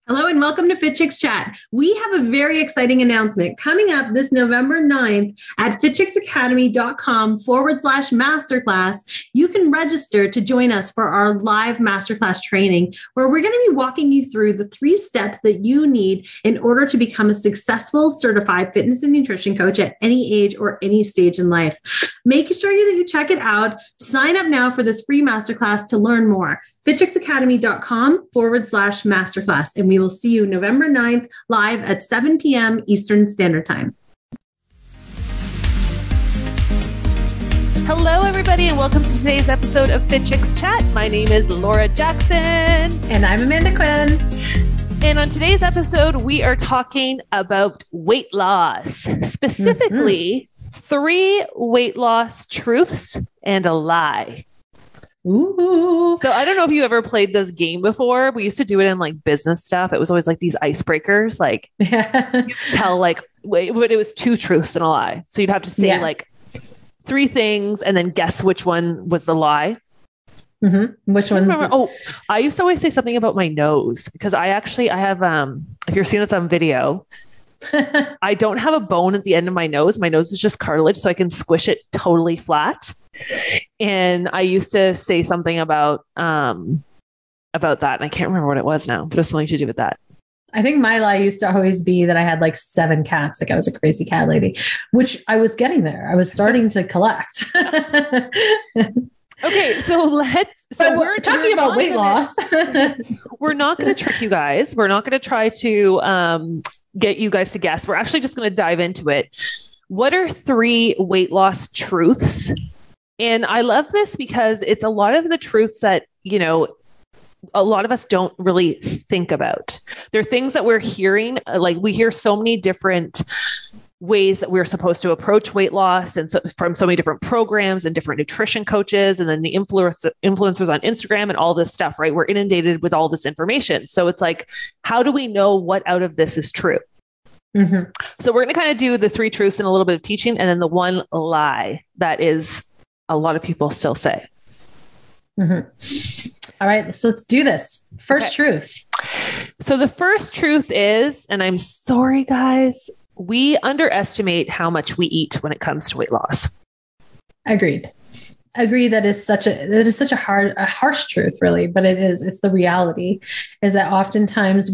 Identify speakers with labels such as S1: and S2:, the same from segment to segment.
S1: Hello and welcome to Fit Chicks Chat. We have a very exciting announcement coming up this November 9th at fitchicksacademy.com/masterclass. You can register to join us for our live masterclass training, where we're going to be walking you through the 3 steps that you need in order to become a successful certified fitness and nutrition coach at any age or any stage in life. Make sure that you check it out. Sign up now for this free masterclass to learn more. fitchicksacademy.com/masterclass. And we will see you November 9th live at 7 p.m. Eastern Standard Time.
S2: Hello, everybody, and welcome to today's episode of Fit Chicks Chat. My name is Laura Jackson.
S1: And I'm Amanda Quinn.
S2: And on today's episode, we are talking about weight loss, specifically 3 weight loss truths and a lie.
S1: Ooh.
S2: So I don't know if you ever played this game before. We used to do it in like business stuff. It was always like these icebreakers, like you tell but it was 2 truths and a lie. So you'd have to say like 3 things and then guess which one was the lie.
S1: Mm-hmm. Which one?
S2: I used to always say something about my nose because I have, if you're seeing this on video, I don't have a bone at the end of my nose. My nose is just cartilage, so I can squish it totally flat. And I used to say something about that, and I can't remember what it was now, but it was something to do with that.
S1: I think my lie used to always be that I had like 7 cats, like I was a crazy cat lady, which I was getting there. I was starting to collect.
S2: Okay, so
S1: we're talking about weight loss.
S2: We're not going to trick you guys. We're not going to try to get you guys to guess. We're actually just going to dive into it. What are 3 weight loss truths? And I love this because it's a lot of the truths that, a lot of us don't really think about. They're things that we're hearing, like we hear so many different ways that we're supposed to approach weight loss, and so, from so many different programs and different nutrition coaches, and then the influencers on Instagram and all this stuff, right? We're inundated with all this information. So it's like, how do we know what out of this is true? Mm-hmm. So we're going to kind of do the 3 truths and a little bit of teaching, and then the 1 lie that is a lot of people still say.
S1: Mm-hmm. All right, so let's do this. First truth.
S2: So the first truth is, and I'm sorry, guys, we underestimate how much we eat when it comes to weight loss. Agreed.
S1: That is such a harsh truth, really, but it's the reality is that oftentimes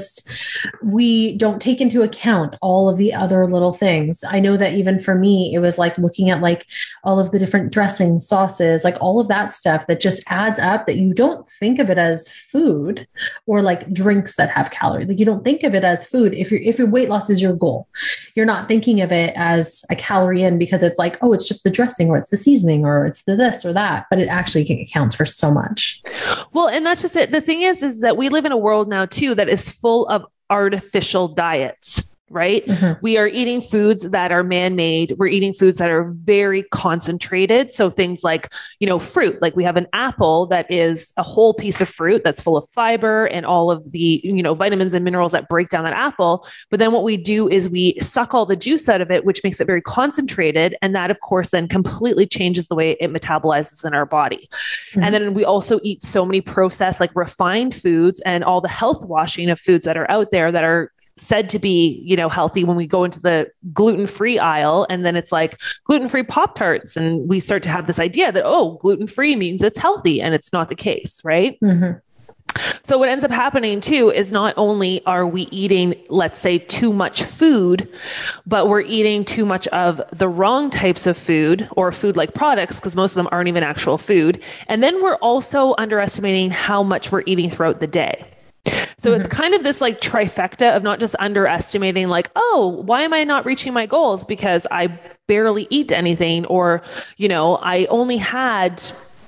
S1: we don't take into account all of the other little things. I know that even for me, it was like looking at like all of the different dressings, sauces, like all of that stuff that just adds up, that you don't think of it as food, or like drinks that have calories. Like you don't think of it as food. If your weight loss is your goal, you're not thinking of it as a calorie in, because it's like, oh, it's just the dressing, or it's the seasoning, or it's the this or that, but it actually accounts for so much.
S2: Well, and that's just it. The thing is that we live in a world now too, that is full of artificial diets. Right? Mm-hmm. We are eating foods that are man-made. We're eating foods that are very concentrated. So things like, fruit, like we have an apple that is a whole piece of fruit that's full of fiber and all of the, vitamins and minerals that break down that apple. But then what we do is we suck all the juice out of it, which makes it very concentrated. And that, of course, then completely changes the way it metabolizes in our body. Mm-hmm. And then we also eat so many processed, like refined foods, and all the health washing of foods that are out there that are said to be, healthy, when we go into the gluten-free aisle, and then it's like gluten-free Pop-Tarts. And we start to have this idea that, gluten-free means it's healthy, and it's not the case. Right. Mm-hmm. So what ends up happening too is not only are we eating, let's say, too much food, but we're eating too much of the wrong types of food, or food-like products, because most of them aren't even actual food. And then we're also underestimating how much we're eating throughout the day. So it's kind of this like trifecta of not just underestimating, like, why am I not reaching my goals? Because I barely eat anything, or, I only had,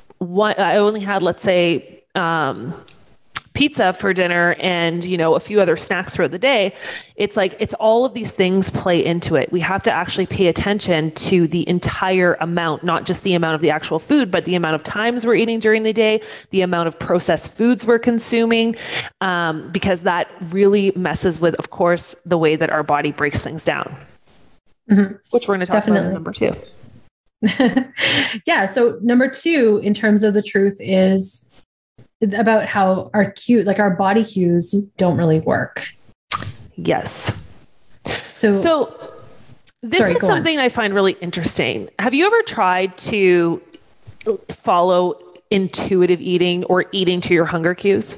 S2: let's say, pizza for dinner and, a few other snacks throughout the day. It's like, it's all of these things play into it. We have to actually pay attention to the entire amount, not just the amount of the actual food, but the amount of times we're eating during the day, the amount of processed foods we're consuming, because that really messes with, of course, the way that our body breaks things down, which we're going to talk about in number 2.
S1: Yeah. So number 2, in terms of the truth, is about how our our body cues don't really work.
S2: Yes.
S1: So
S2: this is something I find really interesting. Have you ever tried to follow intuitive eating or eating to your hunger cues?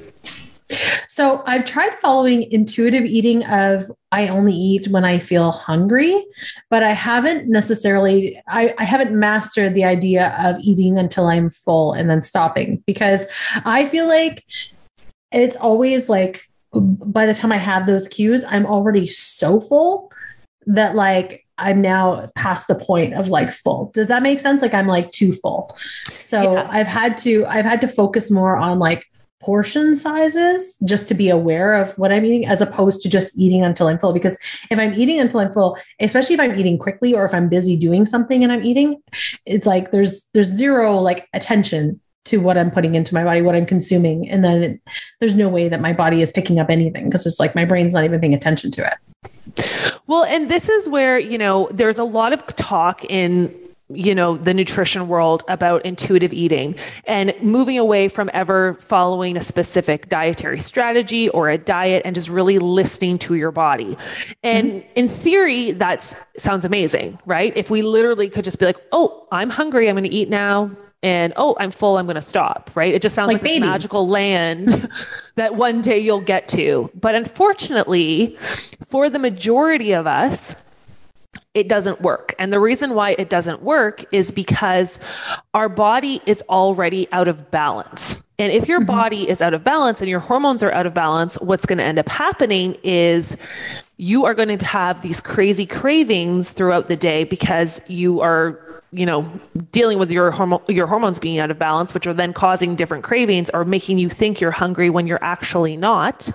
S1: So I've tried following intuitive eating of I only eat when I feel hungry, but I haven't necessarily, I haven't mastered the idea of eating until I'm full and then stopping, because I feel like it's always like by the time I have those cues, I'm already so full that like I'm now past the point of like full. Does that make sense? Like I'm like too full. So yeah. I've had to focus more on like portion sizes just to be aware of what I'm eating, as opposed to just eating until I'm full. Because if I'm eating until I'm full, especially if I'm eating quickly or if I'm busy doing something and I'm eating, it's like there's zero like attention to what I'm putting into my body, what I'm consuming. And then there's no way that my body is picking up anything, because it's like my brain's not even paying attention to it.
S2: Well, and this is where, there's a lot of talk in the nutrition world about intuitive eating and moving away from ever following a specific dietary strategy or a diet and just really listening to your body. And in theory, that sounds amazing, right? If we literally could just be like, oh, I'm hungry, I'm going to eat now. And, oh, I'm full, I'm going to stop, right? It just sounds like this magical land that one day you'll get to. But unfortunately, for the majority of us, it doesn't work. And the reason why it doesn't work is because our body is already out of balance. And if your body is out of balance and your hormones are out of balance, what's going to end up happening is you are going to have these crazy cravings throughout the day, because you are, dealing with your hormones being out of balance, which are then causing different cravings or making you think you're hungry when you're actually not.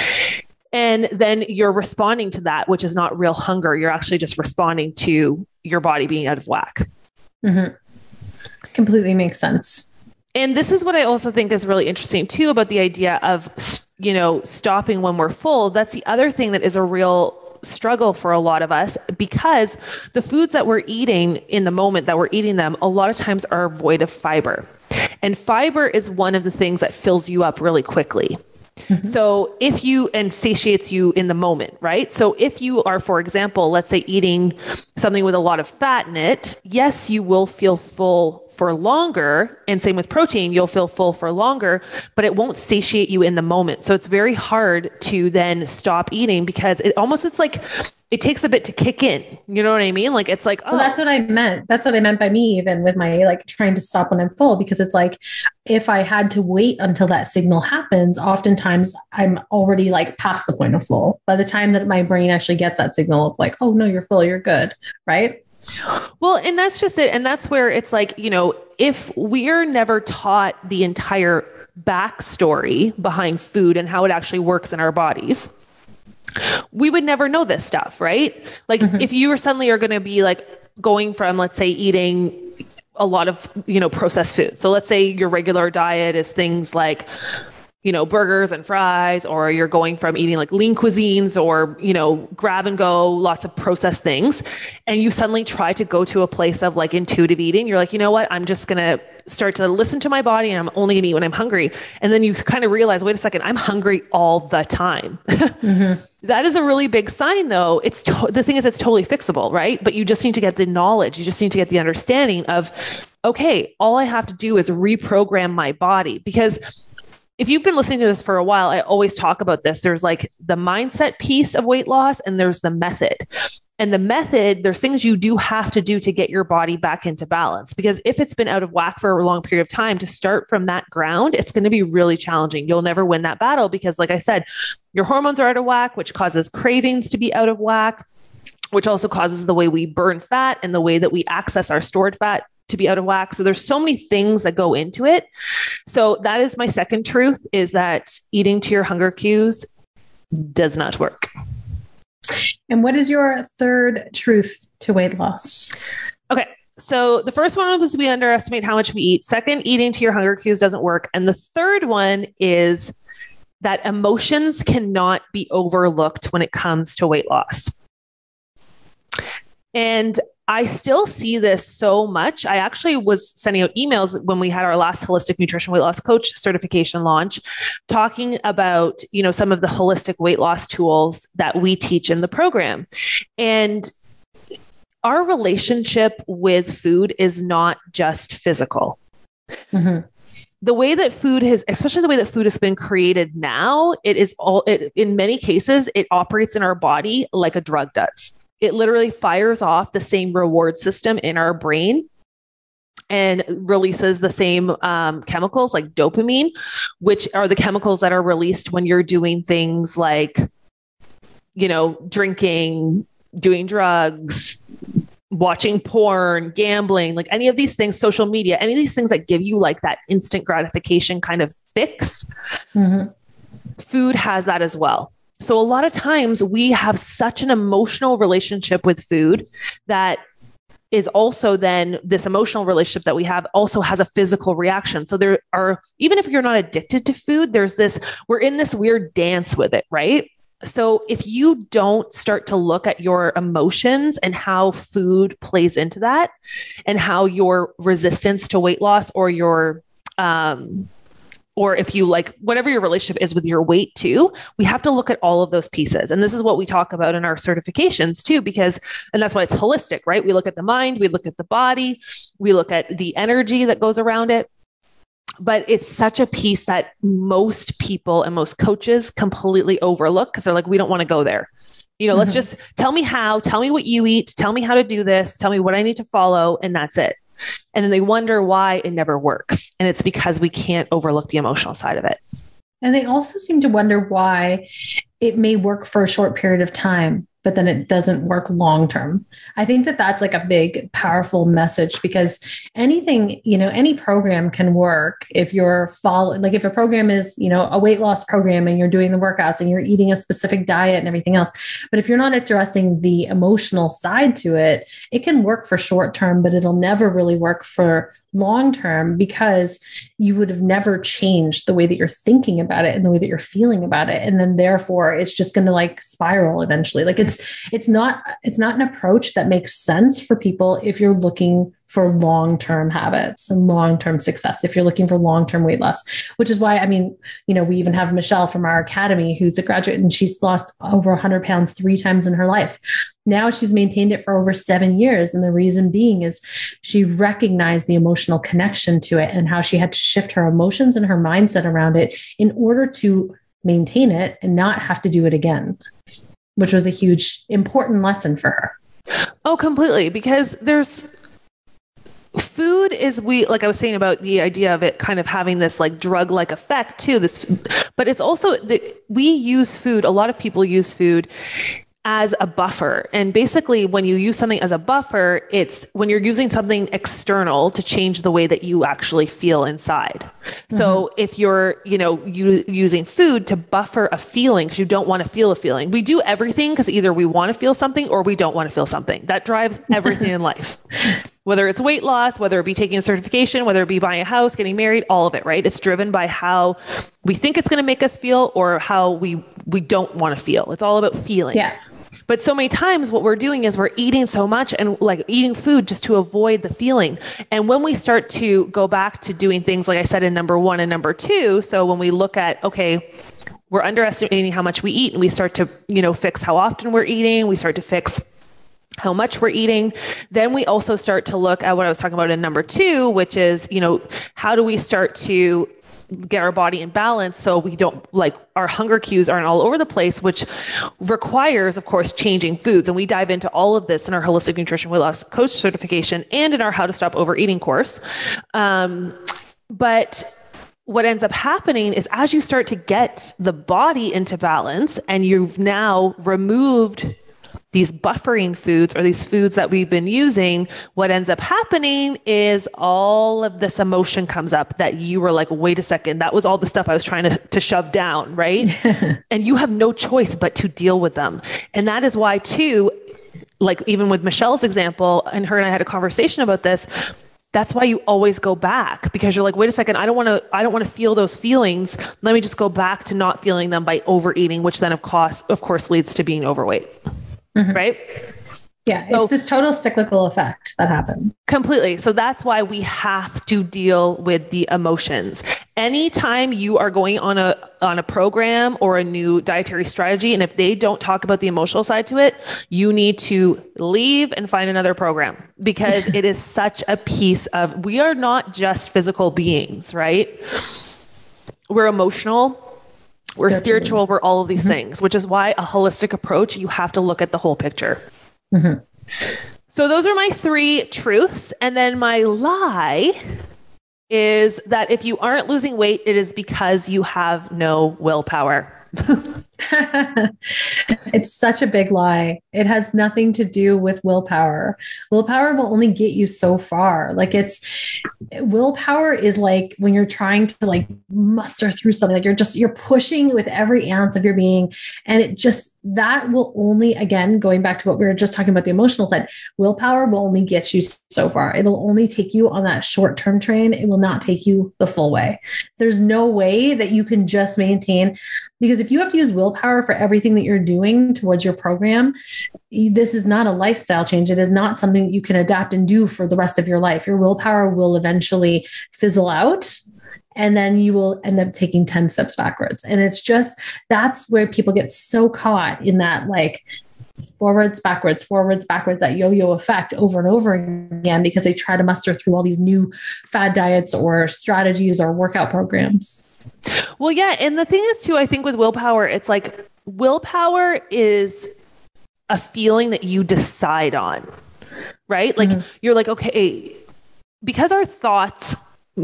S2: And then you're responding to that, which is not real hunger. You're actually just responding to your body being out of whack.
S1: Completely makes sense.
S2: And this is what I also think is really interesting too about the idea of, stopping when we're full. That's the other thing that is a real struggle for a lot of us, because the foods that we're eating in the moment that we're eating them, a lot of times are void of fiber. And fiber is one of the things that fills you up really quickly. So and satiates you in the moment, right? So if you are, for example, let's say eating something with a lot of fat in it, yes, you will feel full for longer. And same with protein, you'll feel full for longer, but it won't satiate you in the moment. So it's very hard to then stop eating, because it's like, it takes a bit to kick in. You know what I mean? Like, it's like, oh,
S1: well, that's what I meant. That's what I meant by me, even with my like trying to stop when I'm full, because it's like, if I had to wait until that signal happens, oftentimes I'm already like past the point of full by the time that my brain actually gets that signal of like, oh no, you're full, you're good. Right.
S2: Well, and that's just it. And that's where it's like, if we are never taught the entire backstory behind food and how it actually works in our bodies, we would never know this stuff, right? Like if you suddenly are going to be like going from, let's say, eating a lot of, processed food. So let's say your regular diet is things like, burgers and fries, or you're going from eating like lean cuisines or, grab and go, lots of processed things. And you suddenly try to go to a place of like intuitive eating. You're like, you know what? I'm just going to start to listen to my body, and I'm only going to eat when I'm hungry. And then you kind of realize, wait a second, I'm hungry all the time. That is a really big sign though. The thing is, it's totally fixable, right? But you just need to get the knowledge. You just need to get the understanding of, okay, all I have to do is reprogram my body. Because if you've been listening to this for a while, I always talk about this. There's like the mindset piece of weight loss, and there's the method. And the method, there's things you do have to do to get your body back into balance. Because if it's been out of whack for a long period of time, to start from that ground, it's going to be really challenging. You'll never win that battle, because like I said, your hormones are out of whack, which causes cravings to be out of whack, which also causes the way we burn fat and the way that we access our stored fat to be out of whack. So there's so many things that go into it. So that is my second truth, is that eating to your hunger cues does not work.
S1: And what is your third truth to weight loss?
S2: Okay. So the first one was we underestimate how much we eat. Second, eating to your hunger cues doesn't work. And the third one is that emotions cannot be overlooked when it comes to weight loss. And I still see this so much. I actually was sending out emails when we had our last holistic nutrition weight loss coach certification launch, talking about, some of the holistic weight loss tools that we teach in the program. And our relationship with food is not just physical. Mm-hmm. The way that food has, especially the way that food has been created now, in many cases, it operates in our body like a drug does. It literally fires off the same reward system in our brain and releases the same chemicals like dopamine, which are the chemicals that are released when you're doing things like, drinking, doing drugs, watching porn, gambling, like any of these things, social media, any of these things that give you like that instant gratification kind of fix. Mm-hmm. Food has that as well. So a lot of times we have such an emotional relationship with food that is also then this emotional relationship that we have also has a physical reaction. So there are, even if you're not addicted to food, we're in this weird dance with it, right? So if you don't start to look at your emotions and how food plays into that and how your resistance to weight loss or or if you like, whatever your relationship is with your weight too, we have to look at all of those pieces. And this is what we talk about in our certifications too, and that's why it's holistic, right? We look at the mind, we look at the body, we look at the energy that goes around it. But it's such a piece that most people and most coaches completely overlook because they're like, we don't want to go there. Let's just tell me what you eat, tell me how to do this, tell me what I need to follow. And that's it. And then they wonder why it never works. And it's because we can't overlook the emotional side of it.
S1: And they also seem to wonder why it may work for a short period of time, but then it doesn't work long-term. I think that that's like a big, powerful message because anything, any program can work if you're following, like if a program is, a weight loss program and you're doing the workouts and you're eating a specific diet and everything else. But if you're not addressing the emotional side to it, it can work for short-term, but it'll never really work for long-term because you would have never changed the way that you're thinking about it and the way that you're feeling about it. And then therefore it's just going to like spiral eventually. Like it's not an approach that makes sense for people if you're looking for long-term habits and long-term success, if you're looking for long-term weight loss, which is why, we even have Michelle from our academy who's a graduate and she's lost over 100 pounds 3 times in her life. Now she's maintained it for over 7 years. And the reason being is she recognized the emotional connection to it and how she had to shift her emotions and her mindset around it in order to maintain it and not have to do it again, which was a huge, important lesson for her.
S2: Oh, completely. Because food is, like I was saying about the idea of it kind of having this like drug-like effect too, but it's also that we use food. A lot of people use food as a buffer. And basically when you use something as a buffer, it's when you're using something external to change the way that you actually feel inside. Mm-hmm. So if you're, using food to buffer a feeling because you don't want to feel a feeling, we do everything because either we want to feel something or we don't want to feel something. That drives everything in life. Whether it's weight loss, whether it be taking a certification, whether it be buying a house, getting married, all of it, right? It's driven by how we think it's going to make us feel or how we don't want to feel. It's all about feeling.
S1: Yeah.
S2: But so many times what we're doing is we're eating so much and like eating food just to avoid the feeling. And when we start to go back to doing things, like I said, in number 1 and number 2, so when we look at, okay, we're underestimating how much we eat and we start to, fix how often we're eating, we start to fix how much we're eating. Then we also start to look at what I was talking about in number 2, which is, how do we start to get our body in balance so we don't like our hunger cues aren't all over the place, which requires, of course, changing foods. And we dive into all of this in our holistic nutrition weight loss coach certification and in our how to stop overeating course. But what ends up happening is as you start to get the body into balance and you've now removed these buffering foods or these foods that we've been using, what ends up happening is all of this emotion comes up that you were like, wait a second, that was all the stuff I was trying to shove down, right? And you have no choice but to deal with them. And that is why too, like even with Michelle's example, and her and I had a conversation about this, that's why you always go back because you're like, wait a second, I don't want to feel those feelings. Let me just go back to not feeling them by overeating, which then of course leads to being overweight. Mm-hmm. Right?
S1: Yeah, it's this total cyclical effect that happens.
S2: Completely. So that's why we have to deal with the emotions. Anytime you are going on a program or a new dietary strategy, and if they don't talk about the emotional side to it, you need to leave and find another program, because it is such a piece of, we are not just physical beings, right? We're emotional, we're spiritual, we're all of these things, which is why a holistic approach, you have to look at the whole picture. Mm-hmm. So those are my 3 truths. And then my lie is that if you aren't losing weight, it is because you have no willpower.
S1: It's such a big lie. It has nothing to do with willpower. Willpower will only get you so far. Like, willpower is like when you're trying to like muster through something, like you're pushing with every ounce of your being. And that will only, again, going back to what we were just talking about, the emotional side, willpower will only get you so far. It'll only take you on that short-term train. It will not take you the full way. There's no way that you can just maintain, because if you have to use willpower for everything that you're doing towards your program, this is not a lifestyle change. It is not something that you can adapt and do for the rest of your life. Your willpower will eventually fizzle out, and then you will end up taking 10 steps backwards. And that's where people get so caught in that, like, forwards, backwards, that yo-yo effect over and over again, because they try to muster through all these new fad diets or strategies or workout programs.
S2: Well, yeah. And the thing is too, I think with willpower, it's like willpower is a feeling that you decide on, right? Like you're like, okay, because our thoughts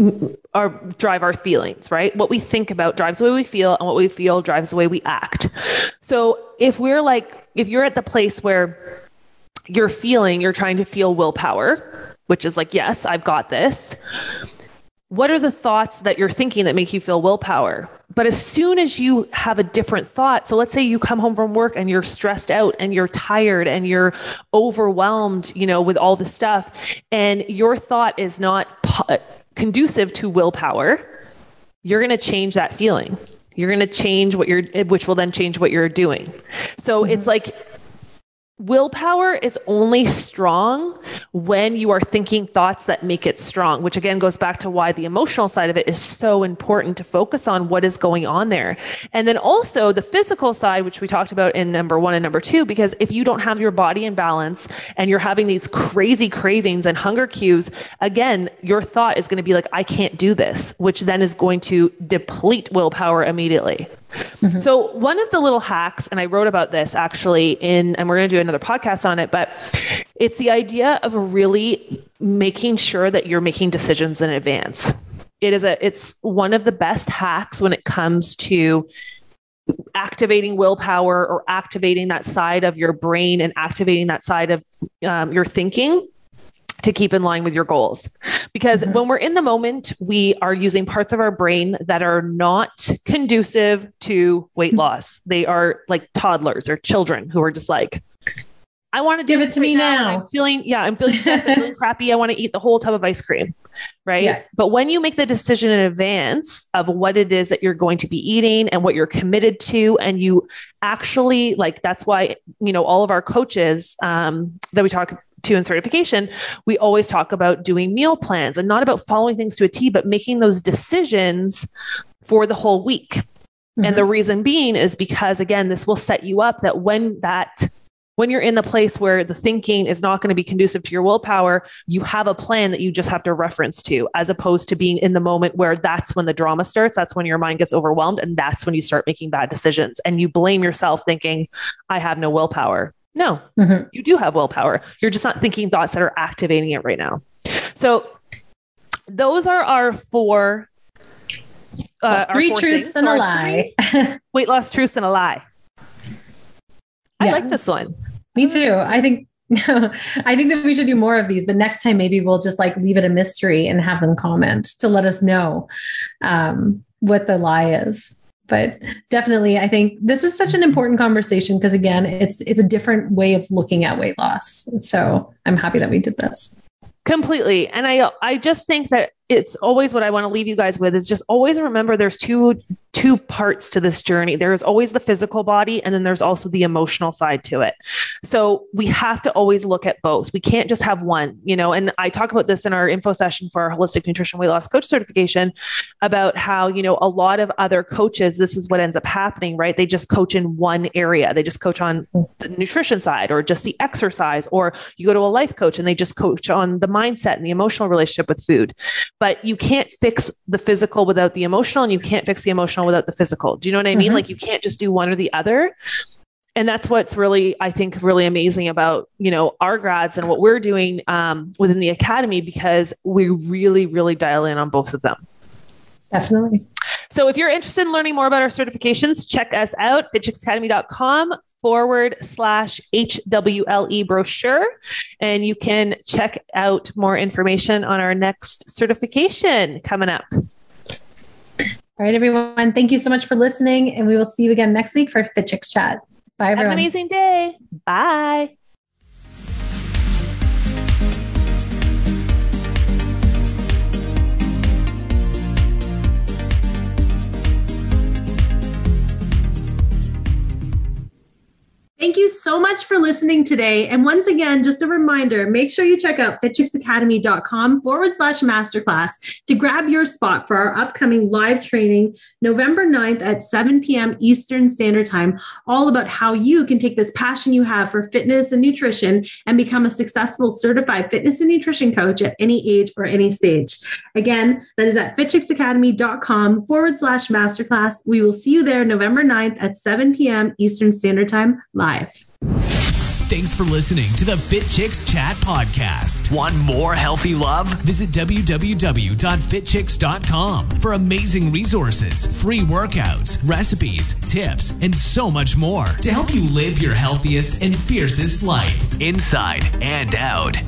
S2: drive our feelings, right? What we think about drives the way we feel, and what we feel drives the way we act. So if you're at the place where you're trying to feel willpower, which is like, yes, I've got this. What are the thoughts that you're thinking that make you feel willpower? But as soon as you have a different thought, so let's say you come home from work and you're stressed out and you're tired and you're overwhelmed, with all this stuff, and your thought is not conducive to willpower, you're going to change that feeling. You're going to change which will then change what you're doing. So it's like, willpower is only strong when you are thinking thoughts that make it strong, which again goes back to why the emotional side of it is so important to focus on what is going on there. And then also the physical side, which we talked about in number 1 and number 2, because if you don't have your body in balance and you're having these crazy cravings and hunger cues, again, your thought is going to be like, I can't do this, which then is going to deplete willpower immediately. Mm-hmm. So one of the little hacks, and I wrote about this actually and we're going to do another podcast on it, but it's the idea of really making sure that you're making decisions in advance. It's one of the best hacks when it comes to activating willpower or activating that side of your brain and activating that side of your thinking to keep in line with your goals. Because when we're in the moment, we are using parts of our brain that are not conducive to weight loss. They are like toddlers or children who are just like, I want to
S1: give it to me now.
S2: I'm feeling stressed, I'm feeling crappy. I want to eat the whole tub of ice cream. Right. Yeah. But when you make the decision in advance of what it is that you're going to be eating and what you're committed to, and you actually that's why, all of our coaches that we talk to in certification, we always talk about doing meal plans and not about following things to a T, but making those decisions for the whole week. And the reason being is because, again, this will set you up that when you're in the place where the thinking is not going to be conducive to your willpower, you have a plan that you just have to reference to, as opposed to being in the moment where that's when the drama starts. That's when your mind gets overwhelmed. And that's when you start making bad decisions and you blame yourself thinking, I have no willpower. No, you do have willpower. You're just not thinking thoughts that are activating it right now. So those are our 4
S1: 3 truths and a lie.
S2: Weight loss truths and a lie. I like this one.
S1: Me too. I think that we should do more of these, but next time maybe we'll just leave it a mystery and have them comment to let us know what the lie is. But definitely, I think this is such an important conversation because, again, it's a different way of looking at weight loss. So I'm happy that we did this.
S2: Completely. And I just think that it's always what I want to leave you guys with is just always remember there's two parts to this journey. There is always the physical body, and then there's also the emotional side to it. So we have to always look at both. We can't just have one, and I talk about this in our info session for our holistic nutrition weight loss coach certification about how, a lot of other coaches, this is what ends up happening, right? They just coach in one area. They just coach on the nutrition side or just the exercise, or you go to a life coach and they just coach on the mindset and the emotional relationship with food. But you can't fix the physical without the emotional, and you can't fix the emotional without the physical. Do you know what I mean? Like you can't just do one or the other. And that's what's really, I think, really amazing about, our grads and what we're doing within the academy, because we really, really dial in on both of them.
S1: Definitely.
S2: So if you're interested in learning more about our certifications, check us out, fitchicksacademy.com/HWLE brochure. And you can check out more information on our next certification coming up.
S1: All right, everyone. Thank you so much for listening. And we will see you again next week for Fit Chicks Chat. Bye, everyone.
S2: Have an amazing day. Bye.
S1: Thank you so much for listening today. And once again, just a reminder, make sure you check out fitchicksacademy.com/masterclass to grab your spot for our upcoming live training November 9th at 7 p.m. Eastern Standard Time, all about how you can take this passion you have for fitness and nutrition and become a successful certified fitness and nutrition coach at any age or any stage. Again, that is at fitchicksacademy.com/masterclass. We will see you there November 9th at 7 p.m. Eastern Standard Time live.
S3: Thanks for listening to the Fit Chicks Chat podcast. Want more healthy love? Visit www.fitchicks.com for amazing resources, free workouts, recipes, tips, and so much more to help you live your healthiest and fiercest life, inside and out.